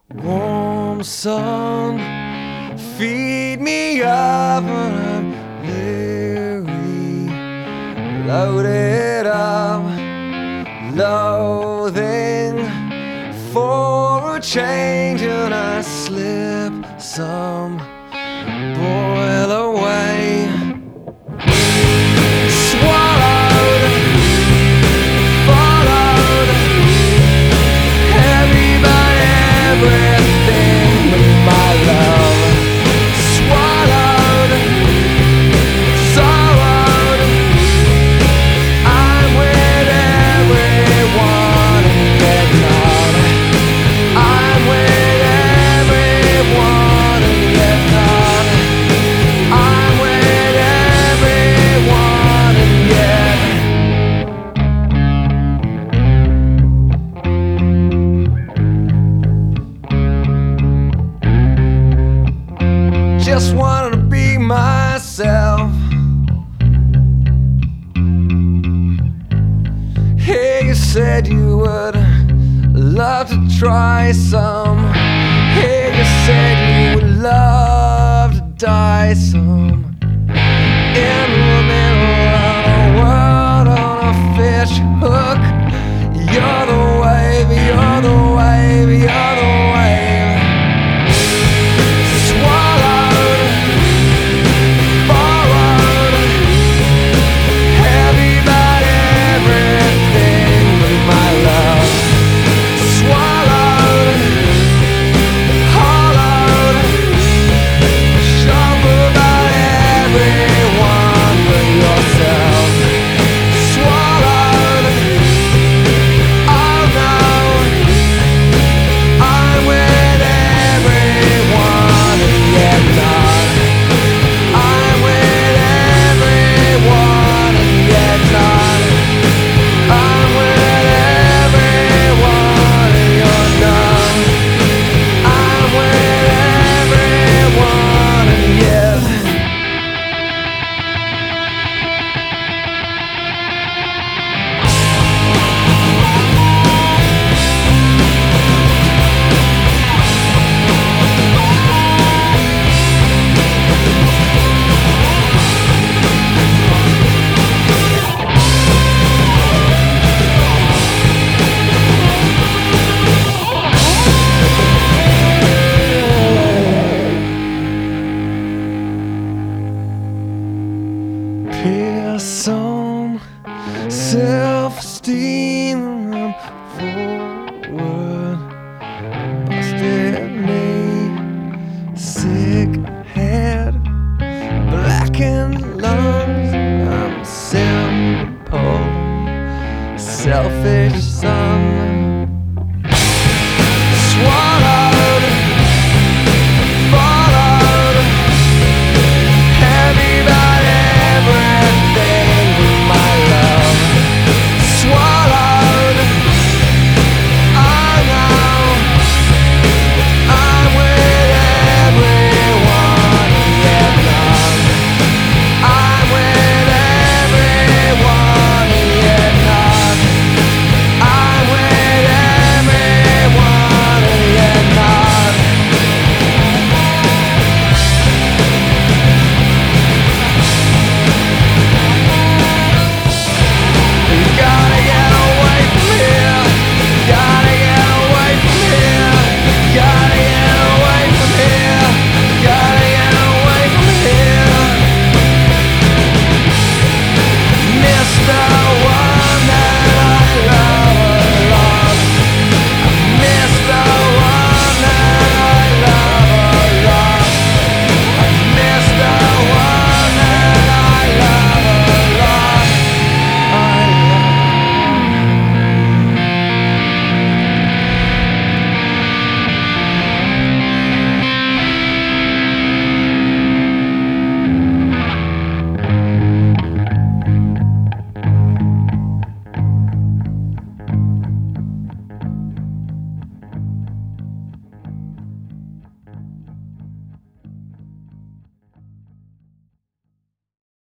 Warm sun, feed me up when I'm weary. Loaded up, loathing for a change, and I slip some, boil away. Swallowed, followed, heavy by everything but my love. Swallowed, sorrowed, I'm with everyone and yet not. I'm with everyone and yet not. I'm with everyone and yet. Just wanted to be myself. Hey, you said you would love to try some. Hey, you said you would love to die some. In the middle of the world on a fish hook. You're the wave, you're the wave, you're the wave. Swallowed, borrowed, heavy about everything but my love. Swallowed, hollowed, sharp about everyone but yourself. Swallowed, oh no, I'm with everyone and yet not. I'm with everyone and yet not. I'm with everyone and you're not. I'm with everyone and yet. Pierce on self-esteem, I'm forward. Busted knee, sick head, blackened lungs. I'm simple, selfish son. Swallow.